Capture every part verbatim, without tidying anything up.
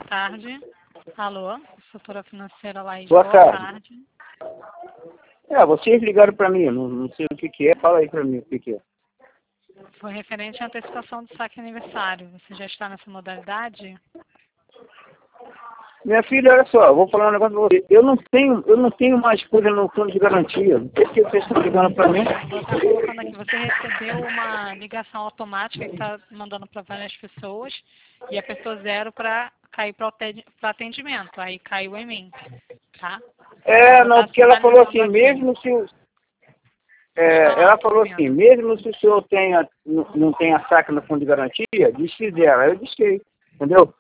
tarde. Alô, Estrutura Financeira Laís, Boa boa tarde. tarde. É, vocês ligaram para mim, não, não sei o que, que é, fala aí para mim o que, que é. Foi referente à antecipação do saque aniversário. Você já está nessa modalidade? Minha filha, olha só, eu vou falar um negócio pra você. Eu não tenho, eu não tenho mais coisa no fundo de garantia. Não sei o que vocês estão ligando para mim. Vou estar colocando aqui. Você recebeu uma ligação automática que está mandando para várias pessoas e a pessoa zero para cair para atendimento. Aí caiu em mim, tá? É, Vou não, estar porque ela falou assim, sinalizando aqui. mesmo se o... É, Fala, ela tô falou assim, ouvindo. mesmo se o senhor tenha, não, não tenha saque no fundo de garantia, desfizeram. Aí eu desfiz, entendeu?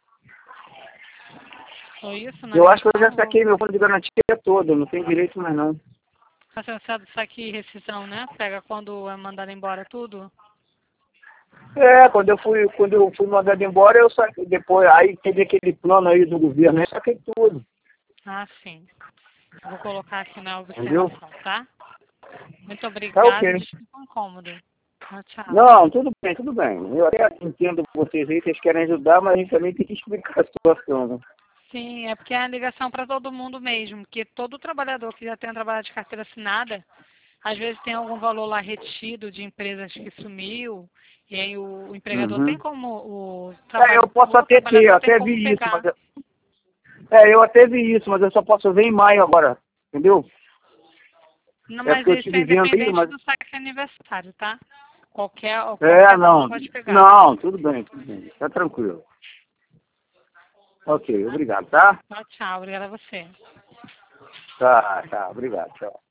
Foi isso na Eu acho que eu já ligação? Vou... saquei meu fundo de garantia todo, não tem direito mais não. Você sabe isso aqui, rescisão, né? Pega quando é mandado embora tudo? É, quando eu fui, quando eu fui mandado embora, eu saquei depois, aí teve aquele plano aí do governo, eu saquei tudo, Ah, sim. Vou colocar aqui na entendeu? observação, tá? Muito Tá obrigada. ok. Desculpa o incômodo. Tchau, tchau. Não, tudo bem, tudo bem. Eu até entendo vocês aí, vocês querem ajudar, mas a gente também tem que explicar a situação, né? Sim, é porque é a ligação para todo mundo mesmo, porque todo trabalhador que já tem trabalhado de carteira assinada, às vezes tem algum valor lá retido de empresas que sumiu, e aí o, o empregador tem Uhum. como, o, É, traba, eu posso o até ter, eu trabalhador tem até como vi isso, mas pegar. eu, é, eu até vi isso, mas eu só posso ver em maio agora, entendeu? Não, É mas porque eu isso é estive vendo aí, independente mas... do saque aniversário, tá? Qualquer, É, qualquer valor não, pode pegar. não, tudo bem, tudo bem, tá tranquilo. Ok, Tá? obrigado, tá? Tchau, tchau. Obrigada a você. Tá, tá, obrigado, tchau.